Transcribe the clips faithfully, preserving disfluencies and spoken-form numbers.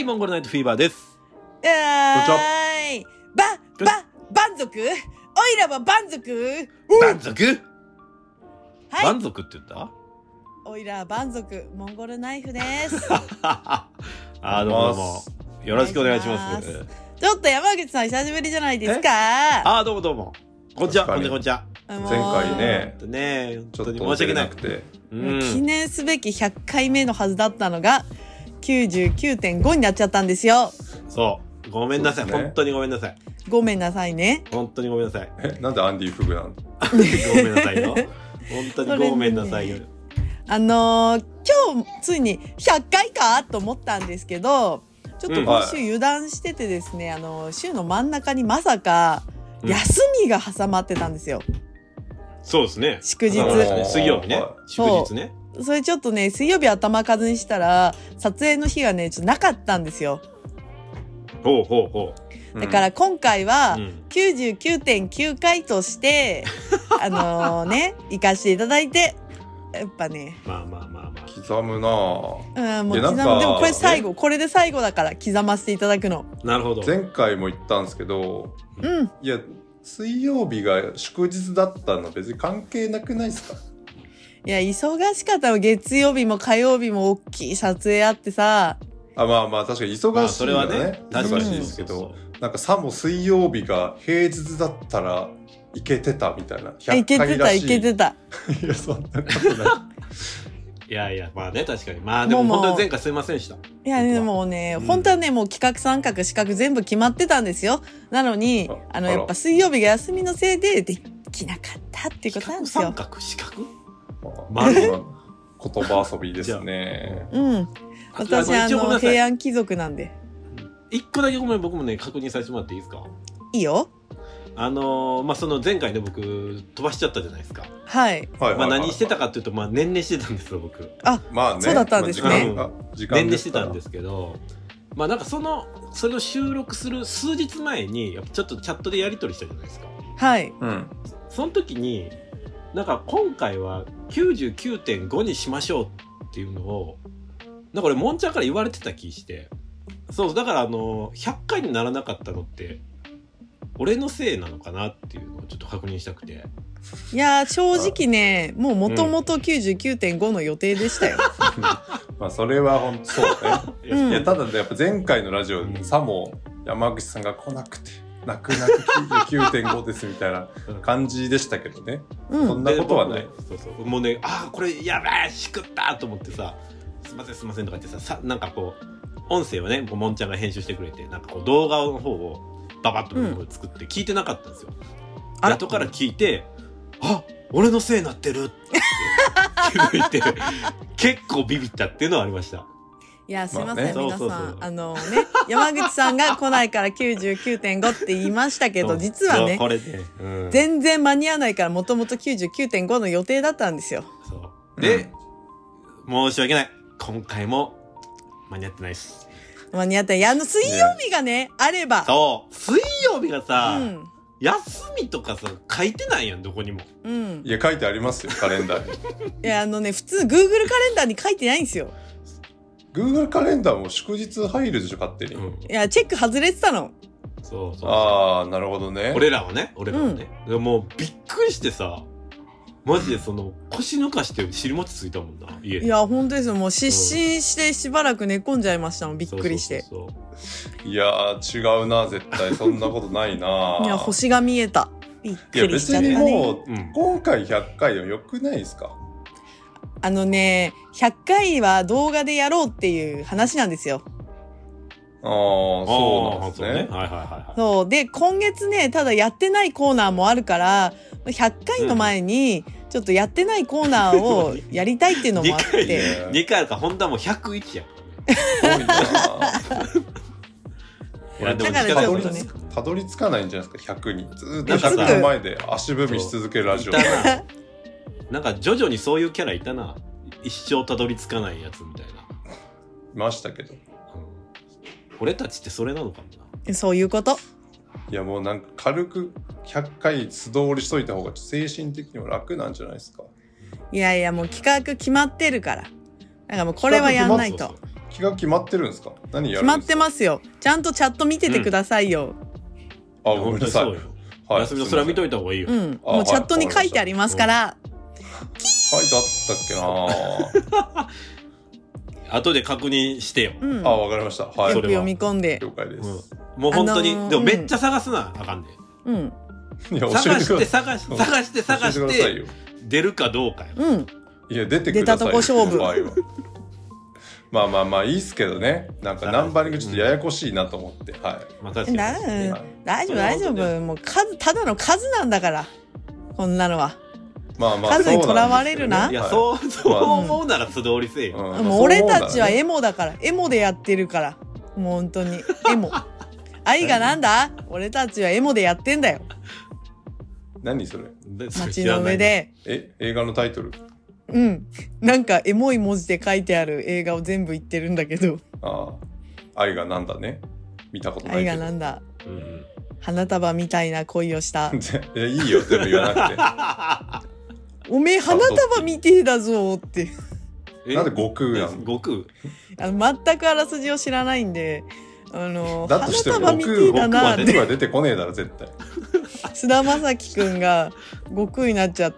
モンゴルナイトフィーバーです。 えーいば、ば、蛮族おいらは蛮族蛮族はい。 蛮族って言った？ おいらは蛮族、モンゴルナイフです。 あーどうもどうも。よろしくお願いします。 ちょっと山口さん久しぶりじゃないですか。 あーどうもどうも。こんにちは、こんにちは、こんにちは。 前回ね、 ねちょっと申し訳なくて、 うん、記念すべきひゃっかいめのはずだったのが きゅうじゅうきゅうてんご になっちゃったんですよ。 そう。ごめんなさい、ね、本当にごめんなさい。 ごめんなさいね。 本当にごめんなさい。 え、なんでアンディフグなの？ ごめんなさいよ。本当にごめんなさいよ。 あのー、今日ついにひゃっかいかと思ったんですけど、ちょっと今週油断しててですね、うんはい、あの週の真ん中にまさか休みが挟まってたんですよ。 そうですね。 祝日。 水曜日ね。祝日ね。 それちょっとね、水曜日頭数にしたら、撮影の日がね、ちょっとなかったんですよ。 ほうほうほう。だから今回は、きゅうじゅうきゅうてんきゅう 回として、うん、あのね、行かせていただいて、やっぱね。 まあまあまあまあ。 刻むなぁ。 うん、もう刻む。でもこれ最後、これで最後だから刻ませていただくの。 なるほど。 前回も言ったんですけど、 うん。 いや、水曜日が祝日だったの別に関係なくないですか？ いや、忙しかったの。月曜日も火曜日も大きい撮影あってさ。 あ、まあまあ確かに忙しいのはね。ね忙しいですけど、そうそうそう、なんかさも水曜日が平日だったらいけてたみたいな。ひゃっかいらしい。 いけてた、いけてた。 いや、そんなことない。 いやいや、まあね、確かに。まあでも本当に前回すいませんでした。いや、でもね、うん、本当はね、もう企画三角四角全部決まってたんですよ。なのに、あ, あの、やっぱ水曜日が休みのせいでできなかったっていうことなんですよ。 三角四角まあ、言葉遊びですね。 うん。私、あの、平安貴族なんで。 一個だけごめん、僕もね、確認させてもらっていいですか？ いいよ。 あのー、まあ、その前回ね、僕、飛ばしちゃったじゃないですか。 はい。 まあ、何してたかっていうと、まあ、年々してたんですよ、僕。 あ、まあね。そうだったんですね。 まあ、時間年々してたんですけど、まあ、なんかその、それを収録する数日前に、ちょっとチャットでやり取りしたじゃないですか。 はい。 うん。 その時に、なんか今回は きゅうじゅうきゅうてんご にしましょうっていうのを、なんか俺、もんちゃんから言われてた気して、そう、だからあの、ひゃっかいにならなかったのって、俺のせいなのかなっていうのをちょっと確認したくて。 いやー正直ね、もうもともと きゅうじゅうきゅうてんご の予定でしたよ。 まあそれは本当そうね。うん、いやただやっぱ前回のラジオで、うん、さも山口さんが来なくて泣く泣く きゅうじゅうきゅうてんご ですみたいな感じでしたけどね。うん、そんなことはない。ね、 そうそうもうね、ああこれやばいしくったと思ってさ、すいませんすいませんとか言ってさ、さなんかこう音声をねもんちゃんが編集してくれて、なんかこう動画の方をババッと作って聞いてなかったんですよ。うん、後から聞いて、あ、俺のせいになってるって気づいて結構ビビったっていうのはありました。 いやすいません、まあね、皆さん、そうそうそう、あのね山口さんが来ないから きゅうじゅうきゅうてんご って言いましたけど実はねこれで、うん、全然間に合わないからもともと きゅうじゅうきゅうてんご の予定だったんですよ。 そうで、うん、申し訳ない、今回も間に合ってないです。 間に合ったいやあの水曜日がねあれば、 そう水曜日がさ、うん、休みとかさ書いてないやんどこにも。 うん、いや書いてありますよカレンダーに。 いやあのね普通 Google カレンダーに書いてないんですよ。 Google カレンダーも祝日入るでしょ勝手に。うん、 いやチェック外れてたの。 そうそうそう、 ああなるほどね。 俺らはね俺らはね、うん、でもびっくりしてさ。マジでその腰抜かして尻餅ついたもんな家で。 いや本当ですよ、もう失神してしばらく寝込んじゃいましたもん、びっくりして。 そうそうそうそう、いやー違うな絶対そんなことないな。 いや星が見えた、びっくりしちゃったね。 いや別にもう、うん、今回ひゃっかいは良くないですか？ あのねひゃっかいは動画でやろうっていう話なんですよ。 ああそうなんですね。はいはいはいはい。そうで今月ねただやってないコーナーもあるからひゃっかいの前に、うんちょっとやってないコーナーをやりたいっていうのもあって。 にかいあるから本当はもうひゃくいちやからね。 多いな。だからちょっとね。たどり着かないんじゃないですかひゃくに。ずーっとひゃくの前で足踏みし続けるラジオ。 なんか徐々にそういうキャラいたな。一生たどり着かないやつみたいな。いましたけど、うん。 俺たちってそれなのかもな。そういうこと。 いやもうなんか軽くひゃっかい素通りしといた方が精神的には楽なんじゃないですか。 いやいやもう企画決まってるから。だからもうこれはやんないと。 企画決まってるんですか？何やるんですか？ 決まってますよ。ちゃんとチャット見ててくださいよ。 うん、あ、ごめんなさい。 そうよ。はい、休みのそれは見といた方がいいよ。 うん。もうチャットに書いてありますから。 書いてあったっけな後で確認してよ。 うん、 あ、わかりました。はい。 よく読み込んで。 了解です。 うん、もう本当に、あのー、でもめっちゃ探すな、うん、あかんで。 うん。 いや、 探して探し探して探して出るかどうかよ。 うん。 いや、出てくださいよ。 出たとこ勝負。 まあまあまあいいっすけどね。なんかナンバリングちょっとややこしいなと思って。はい。 まあ確かに。 大丈夫大丈夫。もう数ただの数なんだから。こんなのは。 まあまあ数にとらわれるな。 いや、そうそう思うなら素通りせえよ。 もう俺たちはエモだから。エモでやってるから。もう本当にエモ。愛がなんだ？俺たちはエモでやってんだよ。 何それ？ 街の上で。 え、映画のタイトル？ うん。なんかエモい文字で書いてある映画を全部言ってるんだけど。 ああ。愛がなんだね。見たことないけど。 愛がなんだ。 うん、 花束みたいな恋をした。 いや、いいよ、全部言わなくて。 おめえ花束みてえだぞって。 なんで悟空なの？ 悟空？ あの全くあらすじを知らないんで、あのだとしても花束みてえだなって。 悟空は出てこねえだろ絶対。 菅田将暉くんが悟空になっちゃって、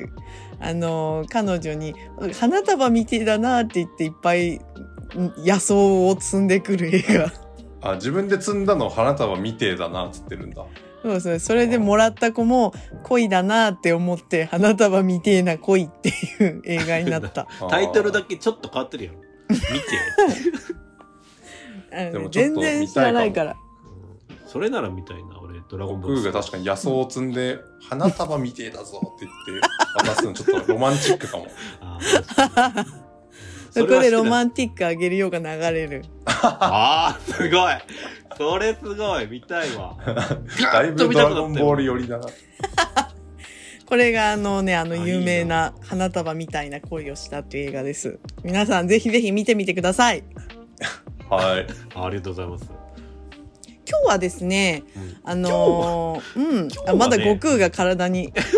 あの彼女に花束みてえだなって言っていっぱい野草を積んでくる映画。 あ、自分で積んだの花束みてえだなっつってるんだ。 そうですね。それでもらった子も恋だなって思って花束みてえな恋っていう映画になった。 タイトルだけちょっと変わってるやろ。見て。 でもちょっと見たいかも。 全然知らないから。 それなら見たいな。俺ドラゴンボール。 悟空が確かに野草を積んで花束みてえだぞって言って渡すのちょっとロマンチックかも。 あそこでロマンティックあげるようが流れる。 ああ、すごい。それすごい。見たいわ。 だいぶドラゴンボール寄りだな。 これがあのね、あの有名な花束みたいな恋をしたっていう映画です。皆さんぜひぜひ見てみてください。 はい。 ありがとうございます。 今日はですね、うん、あのー、うん、ね、まだ悟空が体に。す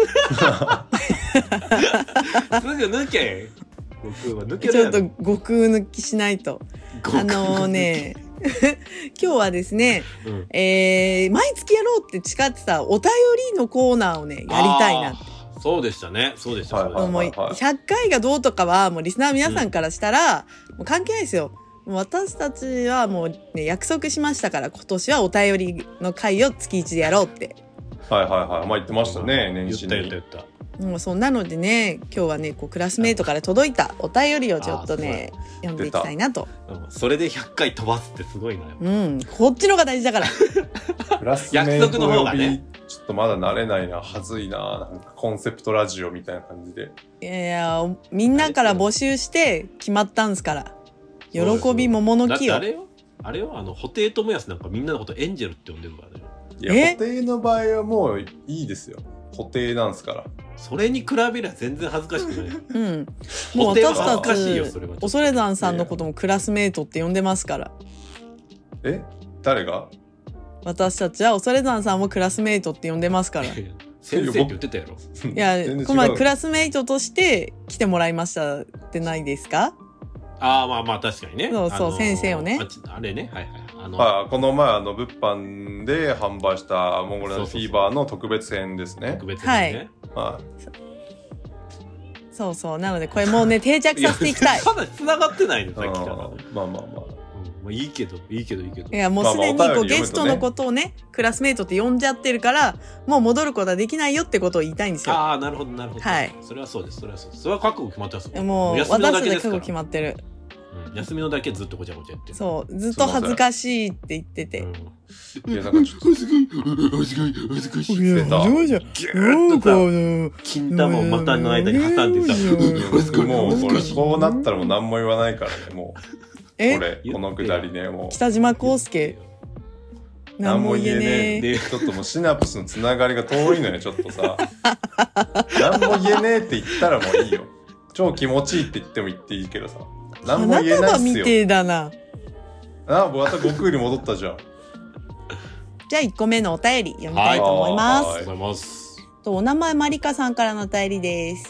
ぐ抜け。悟空は抜けるちょっと悟空抜きしないと。あのー、ね、今日はですね、うん、えー、毎月やろうって誓ってたお便りのコーナーをね、やりたいなって。 そうでしたね。そうでした。 はいはいはいはい、 もうひゃっかいがどうとかは、もうリスナー皆さんからしたら、うん、もう関係ないですよ。もう私たちはもうね、約束しましたから、今年はお便りの回を月いちでやろうって。 はいはいはい。まあ言ってましたね、年始に。 言った言った言った。もうそうなのでね、今日はね、こうクラスメートから届いたお便りをちょっとね、読んでいきたいなと。 それでひゃっかい飛ばすってすごいな。 うん、こっちのが大事だから。 クラスメートの方がね、ちょっとまだ慣れないな、はずいな、なんかコンセプトラジオみたいな感じで。 いやいや、みんなから募集して決まったんすから。喜び桃の木よ。 あれよ、あれよ、あの布袋寅泰なんかみんなのことエンジェルって呼んでるからね。 いや、布袋の場合はもういいですよ。布袋なんすから。 それに比べりゃ全然恥ずかしくない。 うん。もう私たち恐山さんのこともクラスメートって呼んでますから。 え、誰が？ 私たちは恐山さんもクラスメートって呼んでますから。 先生って言ってたやろ。 いや、この前クラスメートとして来てもらいましたってないですか？ ああ、まあまあ確かにね。 そうそう、あのー、先生をね。 あ, あれね、はいはい。あのあこの前あの物販で販売したモンゴルのフィーバーの特別編ですね。 特別編ね。 はい。 そうそう。なのでこれもうね定着させていきたい。 まだ繋がってないのさっきから。まあまあまあ。 うん、いいけどいいけどいいけど。 いやもうすでにこうゲストのことをねクラスメートって呼んじゃってるからもう戻ることはできないよってことを言いたいんですよ。 ああなるほどなるほど。 はい。 それはそうですそれはそうです。それは覚悟決まってます。 もう私たち覚悟決まってる。 うん、休みのだけずっとごちゃごちゃ言ってる。 そうずっと恥ずかしいって言ってて。 いやなんかちょっと恥ずかしい恥ずかしい恥ずかしい。いや恥ずかしい。 ギューッとさ金玉を股の間に挟んでさ。 もうこれこうなったらもう何も言わないからねもう。えこれこのくだりねもう。 北島康介。何も言えねえ。 でちょっともうシナプスのつながりが遠いのよちょっとさ。何も言えねえって言ったらもういいよ。超気持ちいいって言っても言っていいけどさ。何も言えないっすよ。 花束みてえだな。 ああ、また悟空に戻ったじゃん。 じゃあいっこめのお便り読みたいと思います。 はい、ありがとうございます。 とお名前まりかさんからのお便りです。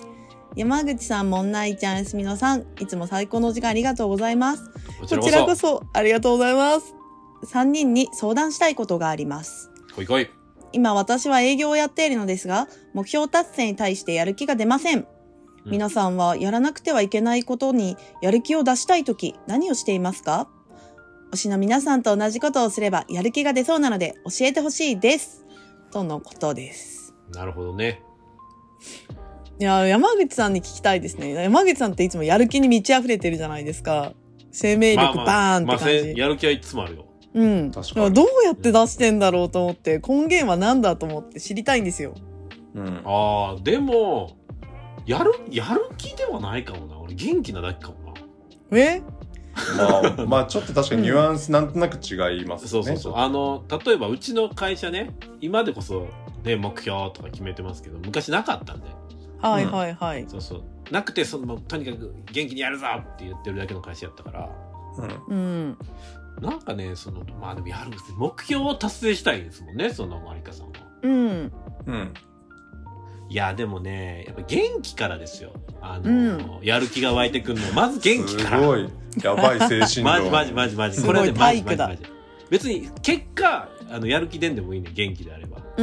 山口さん、もんないちゃん、すみのさん、いつも最高のお時間ありがとうございます。 こちらこそ。 こちらこそありがとうございます。さんにんに相談したいことがあります。 来い来い。 今私は営業をやっているのですが、目標達成に対してやる気が出ません。 うん、 皆さんはやらなくてはいけないことにやる気を出したいとき何をしていますか？推しの皆さんと同じことをすればやる気が出そうなので教えてほしいです。とのことです。 なるほどね。 いや、山口さんに聞きたいですね。山口さんっていつもやる気に満ち溢れてるじゃないですか。生命力バーンって感じ。 まあまあまあ、やる気はいつもあるよ。 うん。 確かに。 どうやって出してんだろうと思って、根源は何だと思って知りたいんですよ。 うん。 ああ、でも、やる、やる気ではないかもな。俺元気なだけかもな。 えまあ、まあちょっと確かにニュアンスなんとなく違いますね。 そうそうそう。あの、例えばうちの会社ね、今でこそ、ね、目標とか決めてますけど、昔なかったんで。 はいはいはい。 そうそう。なくて、その、とにかく元気にやるぞって言ってるだけの会社やったから。 うん。 うん。 なんかね、その、まあでもやるんですね。目標を達成したいんですもんね、そのマリカさんは。 うん。 うん。 いや、でもね、やっぱ元気からですよ。あの、 うん、 やる気が湧いてくるのは、まず元気から。 すごい。やばい精神論。マジマジマジマジ。 これでマジマジマジ。 別に、結果、あの、やる気出んでもいいね、元気であれば。 うん。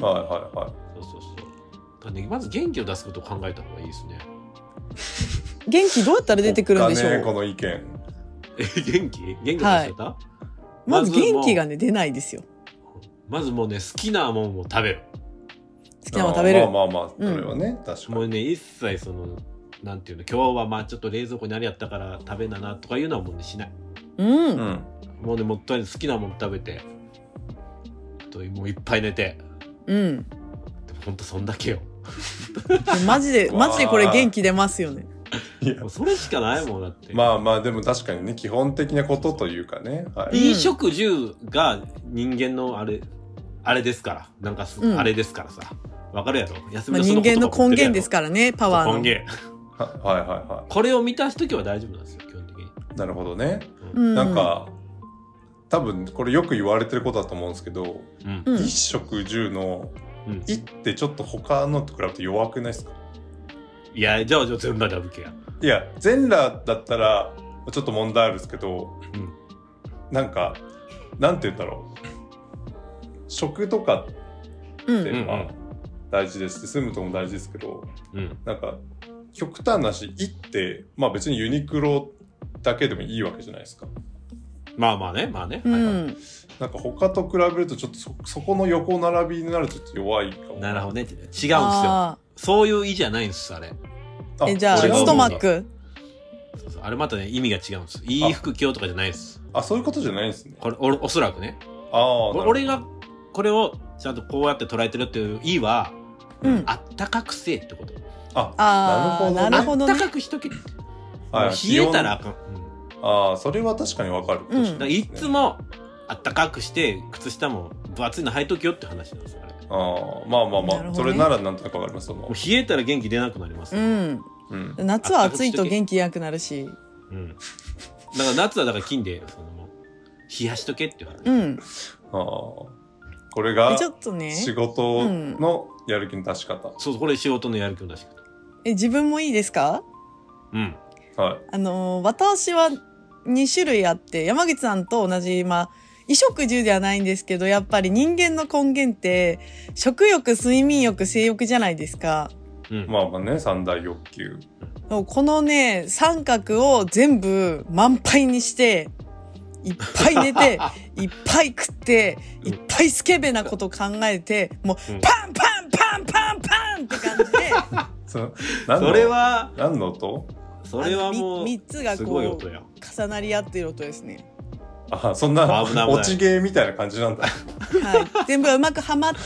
はいはいはい。 そうそうそう。ね、まず元気を出すことを考えた方がいいですね。 元気どうやったら出てくるんでしょう、 ね、この意見。 え、元気元気出し方、はい、 まず元気がね、出ないですよ。 まずもうね、好きなもんを食べる。 好きなもん食べる。 まあまあまあ、それはね、うん、確かに。 もうね、一切その、なんていうの、今日はまあちょっと冷蔵庫にあれやったから食べななとかいうのはもうね、しない。 うん。うん、 もうね、もうとりあえず好きなもん食べて、ともういっぱい寝て。 うん。 でもほんとそんだけよ。 マジで、マジでこれ元気出ますよね。 いや、もうそれしかないもんだって。 まあまあ、でも確かにね、基本的なことというかね。 はい、いい食住が人間のあれ、あれですから。なんか、うん、あれですからさ。わかるやろ、休みのまあ、人間の根源ですからね、パワーの。 根源。 はいはいはい。 これを満たすときは大丈夫なんですよ、基本的に。 なるほどね。 うん、 なんか、多分これよく言われてることだと思うんですけど、 うん、 一食十の、うん、いってちょっと他のと比べて弱くないですか？ いや、じゃあ、じゃあ全裸で歩けや。 いや、全裸だったら、ちょっと問題あるんですけど、 うん、 なんか、なんて言うんだろう。食とかって、まあ、大事ですし、住むとも大事ですけど、 うん、 なんか、極端なし、いって、まあ別にユニクロだけでもいいわけじゃないですか。 まあまあね、まあね。 うん、 はいはい、 なんか他と比べるとちょっと そ, そこの横並びになるとちょっと弱いかも。 なるほどね。違うんですよ。そういう意じゃないんですあれ。 え、じゃあ、ストマックそうそう。あれまたね、意味が違うんです。いい服着ようとかじゃないです。 あ、そういうことじゃないんですね。 これ、お, おそらくね。 ああ。 俺が、これをちゃんとこうやって捉えてるっていう意は、 うん、 あったかくせえってこと。 あ、 あなるほど、ね。 ね、 あったかくしとけ。はい、冷えたらあかん。 ああ、それは確かにわかる。 うん、 だいつもあったかくして靴下も分厚いの履いときよって話なんですよ。 ああ、まあまあまあ、ね、それならなんとなくわかります。そのもう冷えたら元気出なくなります、 ね。うん。うん、夏は暑いと元気なくなるし。 うん。だから夏はだから金でその冷やしとけっていう話。 うん。 ああ。これが仕事のやる気の出し方。 うん、そうそう、これ仕事のやる気の出し方。 え、自分もいいですか？ うん。 はい。 あのー、私はに種類あって、山口さんと同じ、まあ、衣食住ではないんですけど、やっぱり人間の根源って、食欲、睡眠欲、性欲じゃないですか。 うん、 まあまあね、三大欲求。 このね、三角を全部満杯にして、いっぱい寝て、いっぱい食って、いっぱいスケベなこと考えて、もう、パンパンパンパンパンって感じで。 そ, それは、 何の音？ それはもう、 みっつがこう、重なり合っている音ですね。 あ、そんな、落ち芸みたいな感じなんだ。はい。 全部うまくはまって、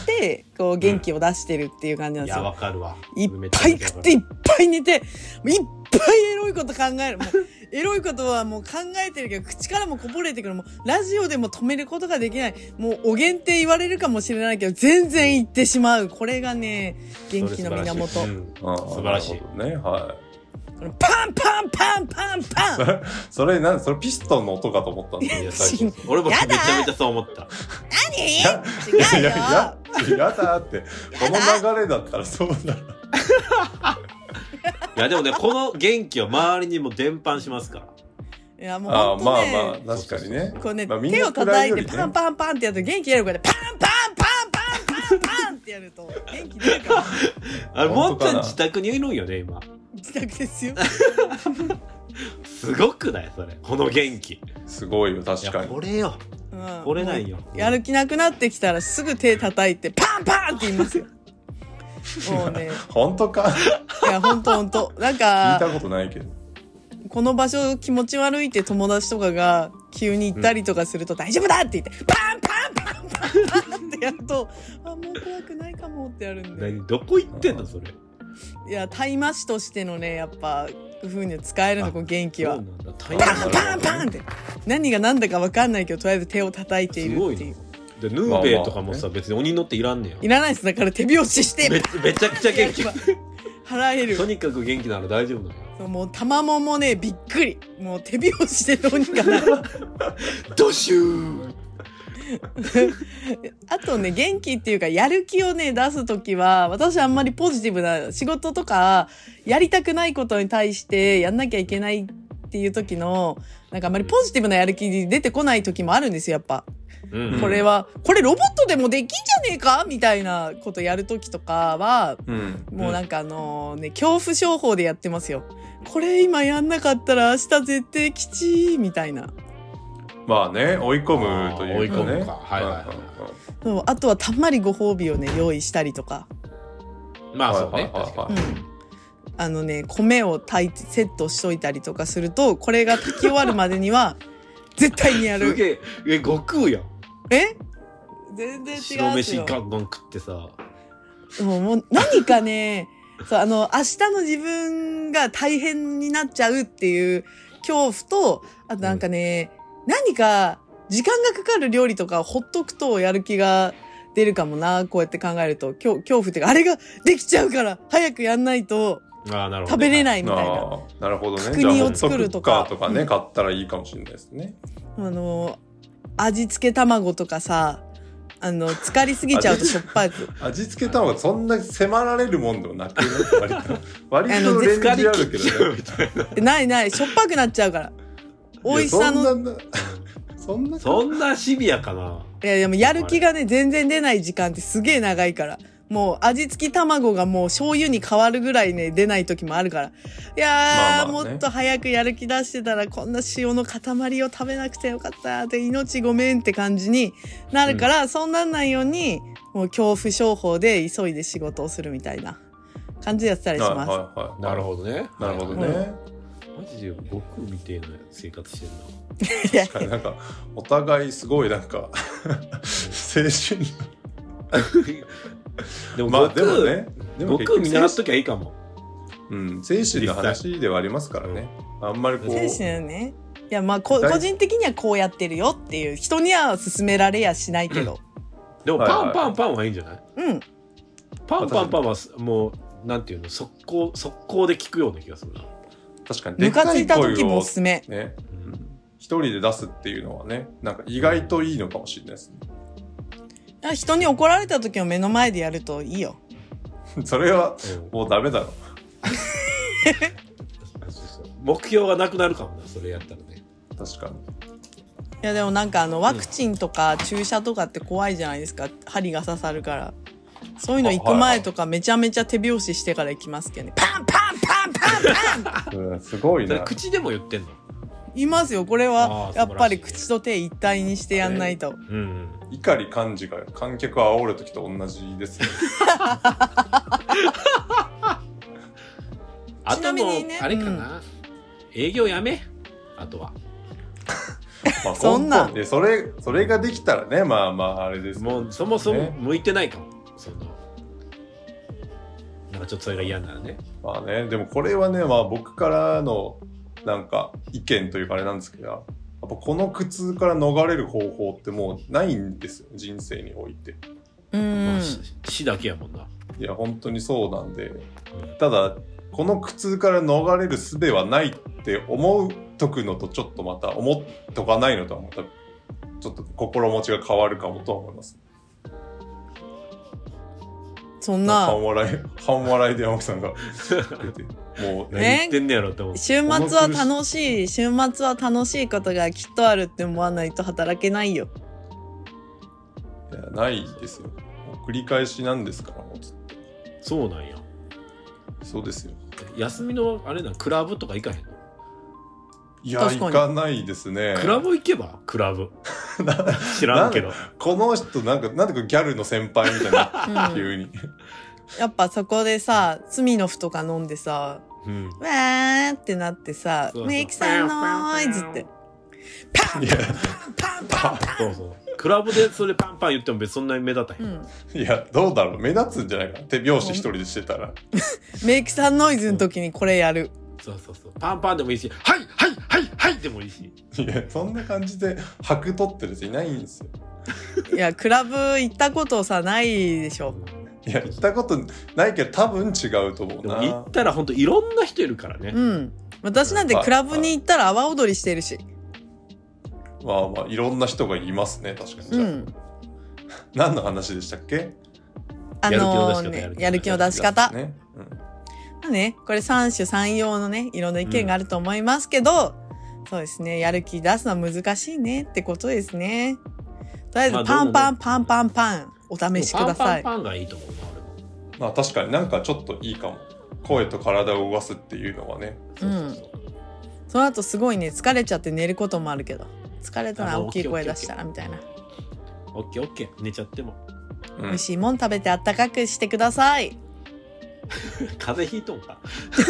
こう、元気を出してるっていう感じなんですよ。 いや、わかるわ。 いっぱい食って、いっぱい寝て、いっぱいエロいこと考える。もうエロいことはもう考えてるけど、口からもこぼれてくる。もう、ラジオでも止めることができない。もう、おげんって言われるかもしれないけど、全然言ってしまう。これがね、元気の源。 素晴らしい。 うん、ね、はい。 パンパンパンパンパンそれ、それなんそれピストンの音かと思ったんですよ。 俺もめちゃめちゃそう思った。 何？ いや、 違うよ。 いや、や、やだって。この流れだったらそうだ。 いやでもねこの元気は周りにも伝播しますから。 いやもうほんとね、 あまあまあ確かにね。 こうね、 まあ、 手を叩いてパンパンパンってやると元気出るから、パンパンパンパンパンパンってやると元気出るから。 あれもんちゃん自宅にいるんよね今。 自宅ですよ。 すごくないそれこの元気。 すごいよ確かに。 これよ。 うん、 これないよ。 やる気なくなってきたらすぐ手叩いてパンパンって言いますよ。もうね。 本当か。 いや本当本当なんか。 聞いたことないけど。この場所気持ち悪いって友達とかが急に行ったりとかすると、うん、大丈夫だって言ってパンパンパンパンパンってやるとあもう怖くないかもってやるんで。 どこ行ってんのそれ。 いや大麻師としてのねやっぱ風に使えるのこの元気は。パンパンパンって何が何だか分かんないけどとりあえず手を叩いているっていう。 でヌーベイとかもさ、まあまあね、別に鬼乗っていらんねや。 いらないです。だから手拍子してめ, めちゃくちゃ元気。 払える。 とにかく元気なら大丈夫なの。 そうもう玉ももねびっくり。もう手拍子でどうにかなる。 ドシュー。 あとね元気っていうかやる気をね出すときは私あんまりポジティブな仕事とかやりたくないことに対してやんなきゃいけないっていう時のなんかあんまりポジティブなやる気出てこない時もあるんですよやっぱ。うん、これはこれロボットでもできんじゃねえかみたいなことやるときとかは、うん、もうなんかあのね恐怖商法でやってますよ。これ今やんなかったら明日絶対きちーみたいな。 まあね追い込むというかね。 追い込むか。はいはいはい。 そう、あとはたんまりご褒美をね用意したりとか。 まあそうね。 はいはいはい、 うん、あのね米を炊いてセットしといたりとかするとこれが炊き終わるまでには絶対にやる。 すげええ悟空やん。 え全然違うすよ。 白飯ガンガン食ってさ。 もうもう何かねそうあの明日の自分が大変になっちゃうっていう恐怖とあとなんかね、うん、何か時間がかかる料理とかほっとくとやる気が出るかもなこうやって考えると恐怖っていうかあれができちゃうから早くやんないとあなるほど、ね、 食べれないみたいな。 あなるほどね。 角煮を作るとかとかね、うん、買ったらいいかもしれないですね。 あの味付け卵とかさあの浸かりすぎちゃうとしょっぱい味付け卵そんな迫られるもんでもなく割と割とレンジあるけどね。 ないないしょっぱくなっちゃうから美味しさのそんなそんなそんなシビアかな。 いやでもやる気がね全然出ない時間ってすげえ長いからもう味付き卵がもう醤油に変わるぐらいね出ない時もあるからいやー、まあまあね、もっと早くやる気出してたらこんな塩の塊を食べなくてよかったって命ごめんって感じになるから、うん、そうなんないようにもう恐怖商法で急いで仕事をするみたいな感じでやってたりします。 はいはいはい、 なるほどね。 なるほどね。 マジで悟空みたいな生活してるな。確かになんかお互いすごいなんか青春でもまあでもね、でも悟空見習っときゃいいかも。 うん、精神の話ではありますからね。あんまりこう。 精神だよね。いやまあこ個人的にはこうやってるよっていう人には勧められやしないけど。 うん、でもパンパンパンはいいんじゃない？ うん。 パンパンパンはもうなんていうの速攻速攻で聞くような気がするな。 確かに。 ムカついた時もおすすめ。 ね。うん、一人で出すっていうのはね、なんか意外といいのかもしれないですね。 人に怒られた時を目の前でやるといいよ。 それはもうダメだろ。 目標がなくなるかもなそれやったらね。 確かに。いやでもなんかあのワクチンとか注射とかって怖いじゃないですか、針が刺さるから。そういうの行く前とかめちゃめちゃ手拍子してから行きますけどね。パンパンパンパンパン。 うん、すごいな。 口でも言ってんの？ いますよ。これはやっぱり口と手一体にしてやんないと。うん。 碇幹事が観客を煽るときと同じですね。 あともう、ね、あれかな、うん、営業やめあとは。 まあ、そんなそれそれができたらねまあまああれです、ね、 もうそもそも向いてないかも、そのなんかちょっとそれが嫌ならね。 まあねでもこれはねまあ僕からのなんか意見というかあれなんですけどやっぱこの苦痛から逃れる方法ってもうないんですよ人生において。 うん、まあ、 死だけやもんな。 いや本当にそうなんで、うん、ただこの苦痛から逃れる術はないって思うとくのとちょっとまた思っとかないのとはまたちょっと心持ちが変わるかもとは思います。 そんな半笑い半笑いで山木さんが出てもう何言ってんねやろって思う。 週末は楽しい週末は楽しいことがきっとあるって思わないと働けないよ。 いやないですよ。もう繰り返しなんですからもうずっと。 そうなんや。 そうですよ。 休みのあれなクラブとか行かへんの？ いや確かに行かないですね。 クラブ行けばクラブ知らんけどこの人なんかなんでかギャルの先輩みたいな、 うん急にやっぱそこでさスミノフとか飲んでさうんわーってなってさそうそうメイクさんノイズってパンいやパンパンパンそうそうクラブでそれパンパン言っても別にそんなに目立たへん、 うんいやどうだろう目立つんじゃないかな手拍子一人でしてたらメイクさんノイズの時にこれやる。 そうそうそうパンパンでもいいしはいはいはいはいでもいいしいやそんな感じで拍取ってる人いないんですよ。 いやクラブ行ったことさないでしょ。 いや行ったことないけど多分違うと思うな。 でも行ったらほんといろんな人いるからね、 うん私なんてクラブに行ったら阿波踊りしてるし。 まあまあいろんな人がいますね確かに。じゃあ、 うん何の話でしたっけ？ あのーねやる気の出し方ね、うんまあね、これ三種三様のねいろんな意見があると思いますけど、うん、そうですねやる気出すのは難しいねってことですね。とりあえずパンパンパンパンパンお試しください。 パンパンパンがいいと思うな俺も。 まあ確かになんかちょっといいかも。声と体を動かすっていうのはね。 うん、そうそうそうその後すごいね疲れちゃって寝ることもあるけど疲れたら大きい声出したらみたいな。 オッケーオッケー寝ちゃっても、 うん、美味しいもん食べてあったかくしてください。 風邪ひいとんか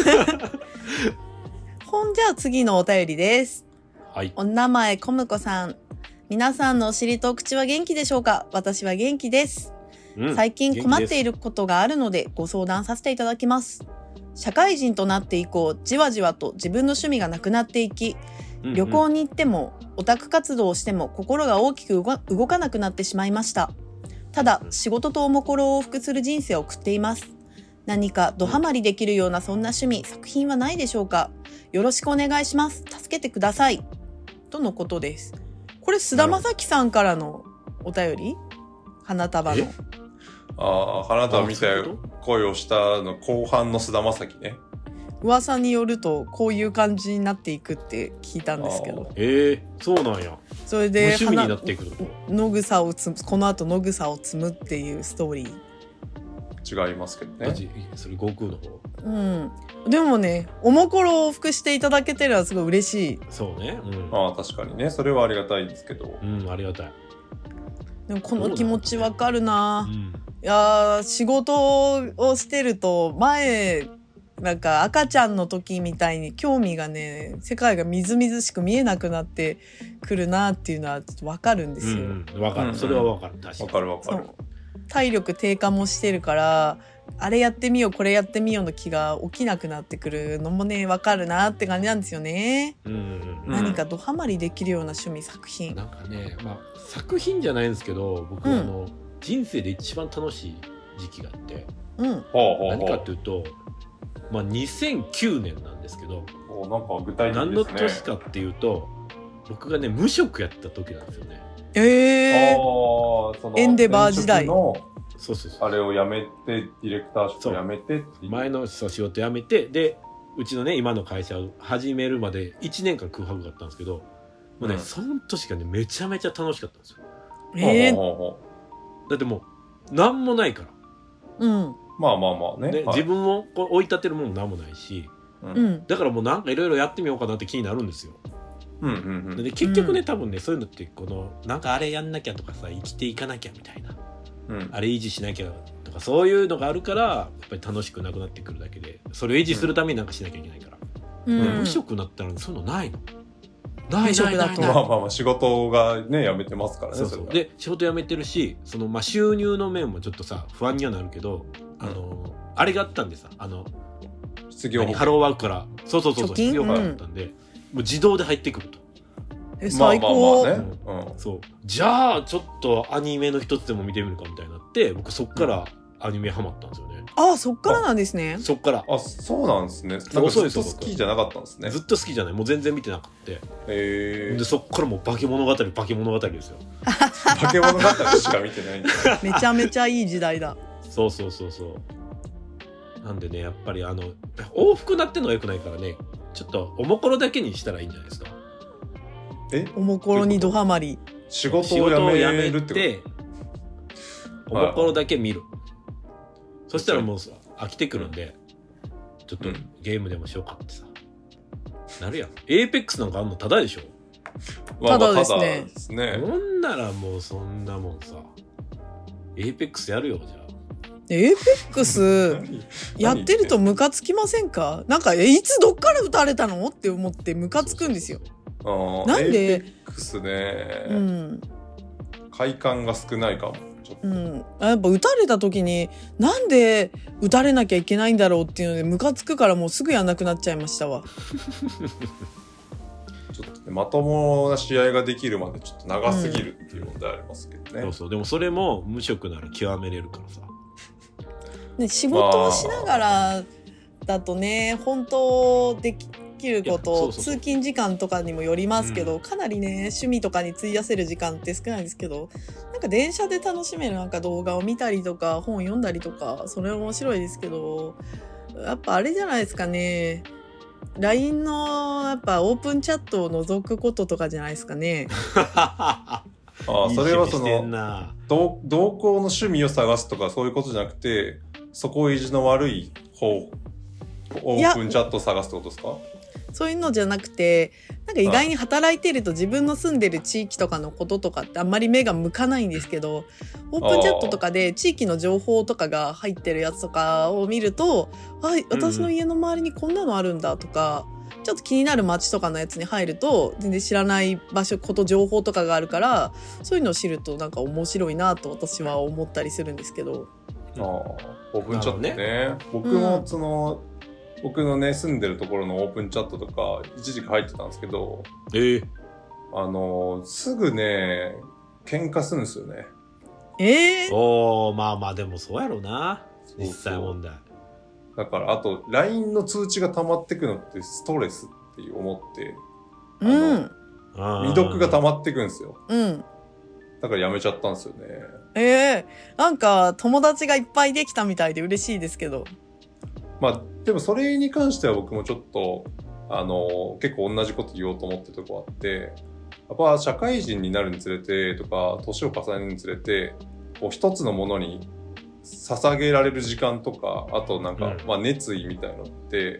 ほんじゃあ次のお便りです。 はい。 お名前こむこさん。皆さんのお尻とお口は元気でしょうか？私は元気です、うん、最近困っていることがあるのでご相談させていただきます。社会人となって以降じわじわと自分の趣味がなくなっていき、うんうん、旅行に行ってもオタク活動をしても心が大きく動かなくなってしまいました。ただ仕事とおもころを往復する人生を送っています。何かドハマりできるようなそんな趣味作品はないでしょうか？よろしくお願いします。助けてくださいとのことです。これ菅田将暉さんからのお便り？花束の。 ああ、花束みたいな声をしたの後半の菅田将暉ね。 噂によるとこういう感じになっていくって聞いたんですけど。 ええー、そうなんや。 それで無趣味になっていくの野草をつむこの後野草を摘むっていうストーリー。 違いますけどね。 それ悟空の方。 うん。でもね、おもころを往復していただけてるのはすごい嬉しい。 そうね。うん、 まあ確かにね、それはありがたいですけど。 うん、ありがたい。 でもこの気持ちわかるな。うん、いやー、仕事をしてると前なんか赤ちゃんの時みたいに興味がね、世界がみずみずしく見えなくなってくるなっていうのはちょっとわかるんですよ。 うんうん、わかる。それはわかる。確かに。 わかるわかる。 体力低下もしてるからあれやってみようこれやってみようの気が起きなくなってくるのもね分かるなって感じなんですよね、 うんうんうん、 何かドハマりできるような趣味作品なんかね、まあ、作品じゃないんですけど僕はあの、うん、人生で一番楽しい時期があって、 うん、 何かっていうと、まあ、にせんきゅうねんなんですけどおなんか具体的ですね。 何の年かっていうと僕がね無職やった時なんですよね。 えー、 あそのエンデバー時代のそうそうそうあれをやめてディレクター職をやめてって前の仕事辞めてでうちのね今の会社を始めるまでいちねんかん空白があったんですけどもうね、うん、その年がねめちゃめちゃ楽しかったんですよ。 えー、 だってもう何もないから、 うん、 まあまあまあね、 ね、 はい、 自分をこう追い立てるもの何もないし、 うん、 だからもうなんかいろいろやってみようかなって気になるんですよ。 うんうんうん、 で結局ね、うん、多分ねそういうのってこのなんかあれやんなきゃとかさ生きていかなきゃみたいな、うん、あれ維持しなきゃとかそういうのがあるからやっぱり楽しくなくなってくるだけでそれを維持するためになんかしなきゃいけないから、うんうん、無職になったらそういうのないのないないないない。 まあまあまあ仕事がね辞めてますからね。 そうそうで仕事辞めてるしその、まあ、収入の面もちょっとさ不安にはなるけど、うん、あのあれがあったんでさあの失業ハローワークからそうそうそうそう失業があったんで、うん、もう自動で入ってくると。 え最高、 まあまあまあねうん、 そうじゃあちょっとアニメの一つでも見てみるかみたいになって僕そっからアニメハマったんですよね。 ああそっからなんですね。 そっからあそうなんですね。なんかずっと好きじゃなかったんですね。 ずっと好きじゃないもう全然見てなくてへでそっからもう化け物語化け物語ですよ。 化け物語しか見てないんだめちゃめちゃいい時代だ。 そうそうそうそう。なんでねやっぱりあの往復なってんのが良くないからね、ちょっとおもころだけにしたらいいんじゃないですか。 えおもころにドハマり。 仕事を辞めるってこと、おもころだけ見る。そしたらもうさ飽きてくるんで、ちょっとゲームでもしようかってさ、なるやん。エーペックスなんかあんのタダでしょ。 ただですね。 まあまあただですね。 ほんならもうそんなもんさ、エーペックスやるよじゃあ。 エーペックスやってるとムカつきませんか？なんかいつどっから撃たれたのって思ってムカつくんですよ。 あなんで？ エーペックスね、 うん、 快感が少ないかも。ちょっと、 うん、やっぱ撃たれた時になんで撃たれなきゃいけないんだろうっていうのでムカつくからもうすぐやんなくなっちゃいましたわ。 ちょっとね、まともな試合ができるまでちょっと長すぎるっていう問題ありますけどね、 うん、そうそう。でもそれも無職なら極めれるからさ、 ね、仕事をしながらだとね本当できること、 そうそうそう、 通勤時間とかにもよりますけど、 うん、 かなりね趣味とかに費やせる時間って少ないですけど、なんか電車で楽しめるなんか動画を見たりとか本読んだりとかそれ面白いですけど、やっぱあれじゃないですかね、 ライン のやっぱオープンチャットを覗くこととかじゃないですかね。 ああ、それはその同行の趣味を探すとかそういうことじゃなくて、底意地の悪い方オープンチャットを探すってことですか？ そういうのじゃなくて、なんか意外に働いてると自分の住んでる地域とかのこととかってあんまり目が向かないんですけど、オープンチャットとかで地域の情報とかが入ってるやつとかを見ると、あ、私の家の周りにこんなのあるんだとか、うん、ちょっと気になる街とかのやつに入ると全然知らない場所、こと情報とかがあるから、そういうのを知るとなんか面白いなと私は思ったりするんですけど。 ああ、オープンチャットね。ね、僕もその、うん僕のね住んでるところのオープンチャットとか一時期入ってたんですけど、 えー、 あのすぐね喧嘩するんですよね。 えー、 おー、まあまあでもそうやろうな、実際問題。 だからあと ライン の通知が溜まってくのってストレスって思って、 あの、 うん、未読が溜まってくんですよ。 うん。 だからやめちゃったんですよね。 ええー、なんか友達がいっぱいできたみたいで嬉しいですけど。 まあでもそれに関しては僕もちょっとあの結構同じこと言おうと思ってるとこあって、やっぱ社会人になるにつれてとか年を重ねるにつれてこう一つのものに捧げられる時間とか、あとなんか、うん、まあ熱意みたいのって、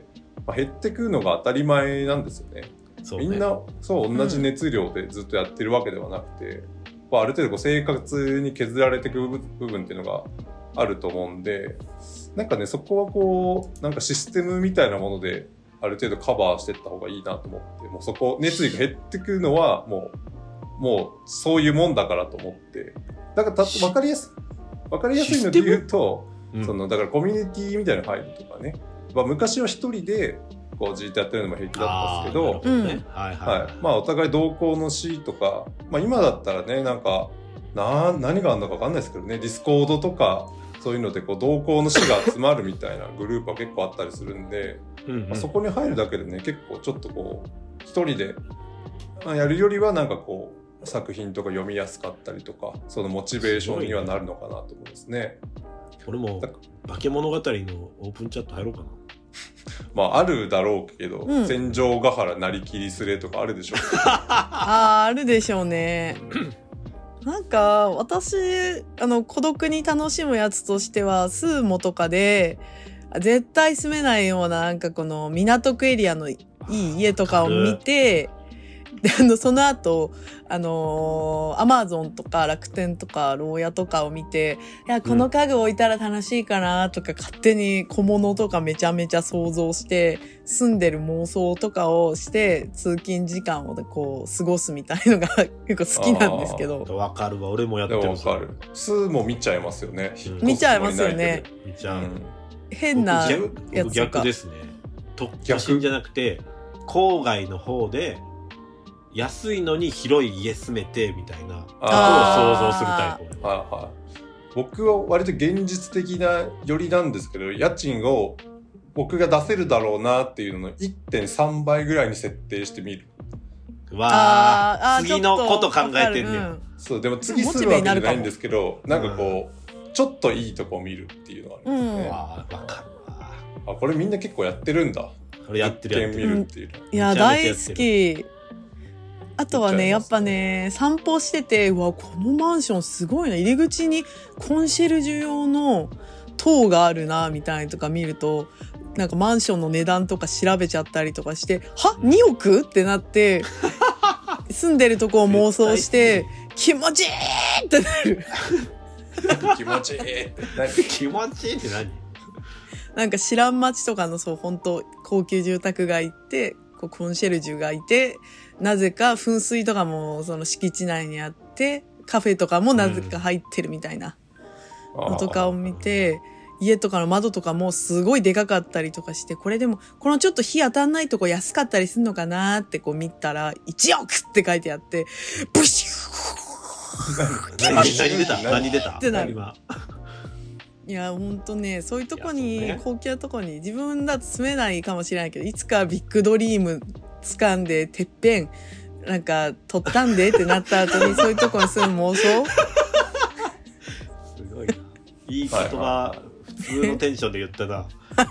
まあ、減ってくるのが当たり前なんですよね。そうね、みんなそう同じ熱量でずっとやってるわけではなくて、うん、まあ、ある程度こう生活に削られていく部分っていうのがあると思うんで、なんかねそこはこうなんかシステムみたいなものである程度カバーしていった方がいいなと思って、もうそこ熱意が減ってくるのはもうもうそういうもんだからと思って、だからた分かりやす分かりやすいので言うと、うん、そのだからコミュニティみたいなの入るとかね、まあ、昔は一人でこうじっとやってるのも平気だったんですけど、 うん、 はいはい、まあお互い同行のしとか、まあ今だったらねなんかな何があるのか分かんないですけどね、ディスコードとかそういうのでこう同行の士が集まるみたいなグループは結構あったりするんで、うん、うんまあ、そこに入るだけでね結構ちょっとこう一人でやるよりはなんかこう作品とか読みやすかったりとか、そのモチベーションにはなるのかなと思うんですね。 俺も化け物語のオープンチャット入ろうかな。 まああるだろうけど、うん、戦場ヶ原なりきりすれとかあるでしょうあ, あるでしょうねなんか私あの孤独に楽しむやつとしてはスーモとかで絶対住めないようななんかこの港区エリアのいい家とかを見て、であのその後あのー、アマゾンとか楽天とか牢屋とかを見て、いやこの家具置いたら楽しいかなとか、勝手に小物とかめちゃめちゃ想像して住んでる妄想とかをして通勤時間をこう過ごすみたいのが結構好きなんですけど。 わかるわ、俺もやってる。 わかる。スーも見ちゃいますよね。 うん、見ちゃいますよね。 見ちゃう。うん、 変なやつとか。 逆ですね。都心じゃなくて郊外の方で安いのに広い家住めてみたいなことを想像するタイプ。 はいはい。僕は割と現実的なよりなんですけど、家賃を僕が出せるだろうなっていうのの いってんさん 倍ぐらいに設定してみる。 わあ、次のこと考えてんねん。 そう、でも次するわけじゃないんですけど、なんかこう、 ちょっといいとこを見るっていうのがありますね、 うんあーわかるわ。 あこれみんな結構やってるんだ。 これやってるやって一見見る。 るっていうの、 いやめちゃめちゃや大ってる好き。あとはねやっぱね散歩してて、うわこのマンションすごいな、入り口にコンシェルジュ用の塔があるなみたいなとか見ると、なんかマンションの値段とか調べちゃったりとかして、はにおくってなって住んでるとこを妄想して気持ちいいってなる。 気持ちいいって何気持ちいいって何？ なんか知らん町とかのそう本当高級住宅街行ってこうコンシェルジュがいて、なぜか噴水とかもその敷地内にあってカフェとかもなぜか入ってるみたいなのとかを見て、家とかの窓とかもすごいでかかったりとかして、これでもこのちょっと日当たんないとこ安かったりするのかなってこう見たらいちおくって書いてあって、ブシュ何何出た？何出た？ ってなる今。 いやほんとねそういうとこに、 いやそうね高級なとこに自分だと住めないかもしれないけど、いつかビッグドリーム掴んでてっぺんなんか取ったんでってなった後にそういうとこに住む妄想すごいな。いい言葉、 はい普通のテンションで言ったな。 い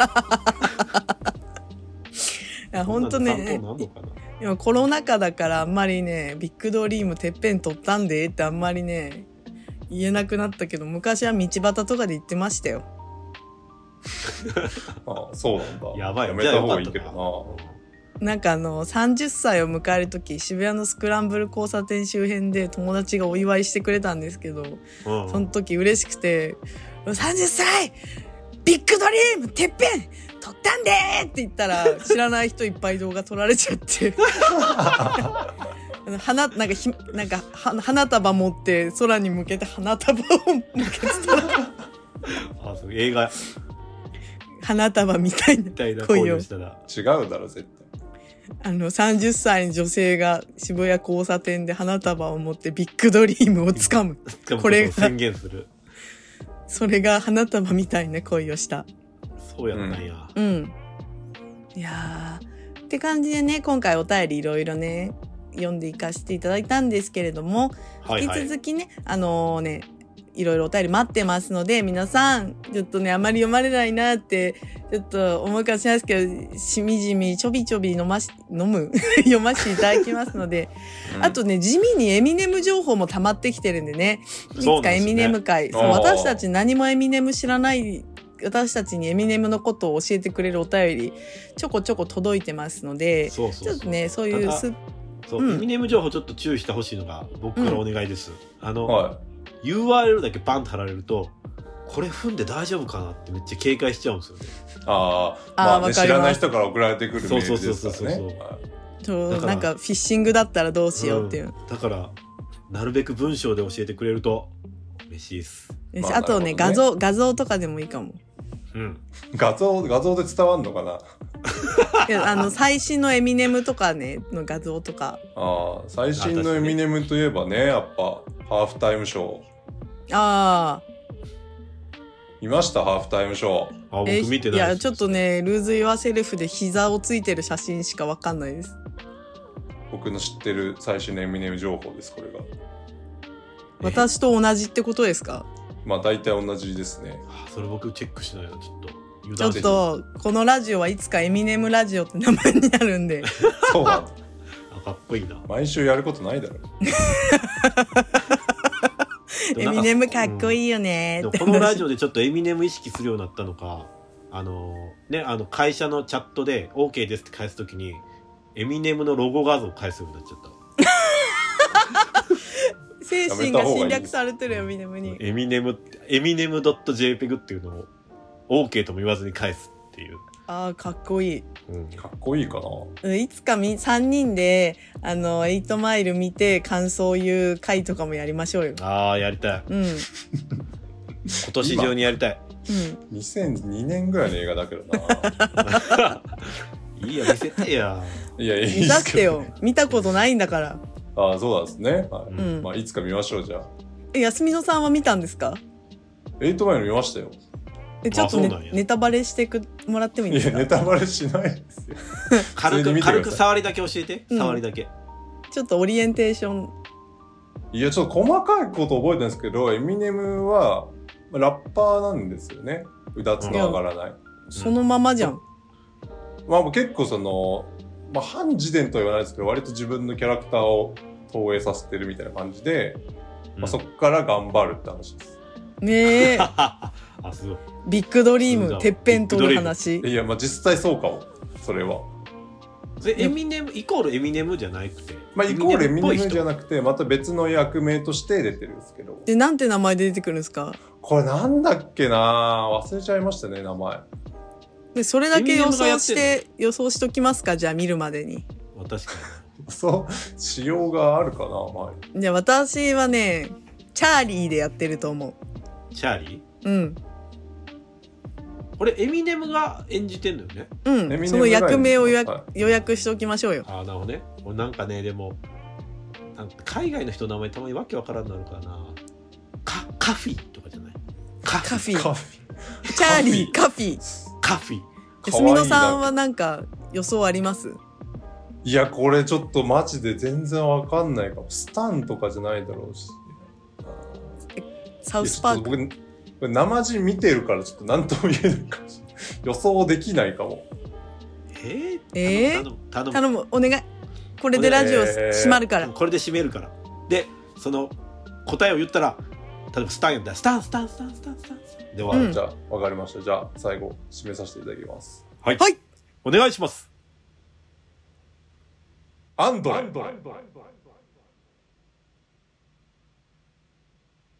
やほんとねこんなの参考になんのかな。 今コロナ禍だからあんまりねビッグドリームてっぺん取ったんでってあんまりね言えなくなったけど、昔は道端とかで言ってましたよ。 あそうなんだ。 やばい。 やめた方がいいけどな。 なんかあのさんじゅっさいを迎える時、渋谷のスクランブル交差点周辺で友達がお祝いしてくれたんですけど、 うん、 その時嬉しくてさんじゅっさいビッグドリームてっぺん取ったんでーって言ったら知らない人いっぱい動画撮られちゃってあの花なんかひなんかは花束持って空に向けて花束を向けてたらあそう映画花束みたいなみたいな恋をしたら違うだろ絶対。 あのさんじゅっさいの女性が渋谷交差点で花束を持ってビッグドリームをつかむ、これが宣言する。 それが花束みたいな恋をした。 そうやったんや。 うん。いやーって感じでね、今回お便りいろいろね読んでいかせていただいたんですけれども、 はいはい、 引き続きね、あのー、ねいろいろお便り待ってますので、皆さんちょっとねあまり読まれないなってちょっと思うかもしれないですけど、しみじみちょびちょび飲まし飲む読ませていただきますので、うん、あとね地味にエミネム情報も溜まってきてるんでね、いつかエミネム会、そう、私たち何もエミネム知らない私たちにエミネムのことを教えてくれるお便りちょこちょこ届いてますので、 そうそうそう、 ちょっとねそういうすそう、うん、エミネム情報ちょっと注意してほしいのが僕からお願いです、うん、あの、 はい、 ユーアールエル だけバンと貼られるとこれ踏んで大丈夫かなってめっちゃ警戒しちゃうんですよね。 ああ、まあね、知らない人から送られてくるメールですからね。 そうそうそうそうそう、はい、 そうなんかフィッシングだったらどうしようっていう、うん、 だからなるべく文章で教えてくれると嬉しいです、 まあ、あと ね, ね画像画像とかでもいいかも、 うん、 画像画像で伝わんのかないやあの最新のエミネムとかねの画像とか、 ああ最新のエミネムといえばね、やっぱハーフタイムショー、 ああ見ましたハーフタイムショー。 あ僕見てないです。 いやちょっとねルーズ・ユア・セルフで膝をついてる写真しかわかんないです。 僕の知ってる最新のエミネム情報です。これが私と同じってことですか？ まあ大体同じですね。 あそれ僕チェックしないな、ちょっとちょっとこのラジオはいつかエミネムラジオって名前になるんでそうなんだあかっこいいな。 毎週やることないだろエミネムかっこいいよねーって、うん、このラジオでちょっとエミネム意識するようになったのか、あのねあの会社のチャットで OK ですって返すときにエミネムのロゴ画像を返すようになっちゃった。 精神が侵略されてるエミネムに。 エミネムエミネム .jpg っていうのを OK とも言わずに返すっていう。 あーかっこいい、 うん、かっこいいかな。 いつかみさんにんであのエイトマイル見て感想を言う回とかもやりましょうよ。 あーやりたい、 うん、 今年中にやりたい、 うん、 にせんにねんぐらいの映画だけどないいや見せてや。 いやいい見させてよ見たことないんだから。 ああそうなんですね、はい、 うん、 まあいつか見ましょう。じゃあえ休みのさんは見たんですか？ エイトマイル見ましたよ。 えちょっと、ね、ネタバレしてくもらってもいいですか？ いやネタバレしないですよ軽く軽く触りだけ教えて、うん、触りだけちょっとオリエンテーション。 いやちょっと細かいこと覚えてるんですけど、エミネムはラッパーなんですよね。うだつの上がらない。 そのままじゃん。 まあ結構その、まあ反自伝とは言わないですけど、割と自分のキャラクターを投影させてるみたいな感じで、うん、まあ、そっから頑張るって話です。 ねえ。 あ、すごい。 ビッグドリーム、てっぺん取る話。 いや、まあ実際そうかも。それは。 それエミネム、イコールエミネムじゃなくて。 まあイコールエミネムじゃなくて、また別の役名として出てるんですけど。 で、なんて名前で出てくるんですか？ これなんだっけな忘れちゃいましたね、名前。 で、それだけ予想して、予想しときますか？じゃあ見るまでに。 確かに。 そう、仕様があるかな、前。 じゃあ私はね、チャーリーでやってると思う。 チャーリー？うん。 これエミネムが演じてんのよね。 うん。その役名を予約、はい、予約しておきましょうよ。 ああ、なるほどね。俺なんかね、でも、なんか海外の人の名前たまにわけわからんなるからな。カ、カフィとかじゃない？ カフィ。 カフィ。チャーリー、カフィ。 カフィ。 すみのさんはなんか予想あります？ いや、これちょっとマジで全然わかんないかも。スタンとかじゃないだろうし。 サウスパーク。 僕、生地見てるからちょっと何とも言えないかもしれない。予想できないかも。 えー、 えー、頼む、頼む、頼む、お願い。これでラジオ閉まるから。 これで閉めるから。で、その答えを言ったら、例えばスタンやったら、スタン、スタン、スタン、スタン、スタン。では、 うん、じゃあ、わかりました。じゃあ、最後、締めさせていただきます。 はい。 はい。 お願いします。 アンドレ。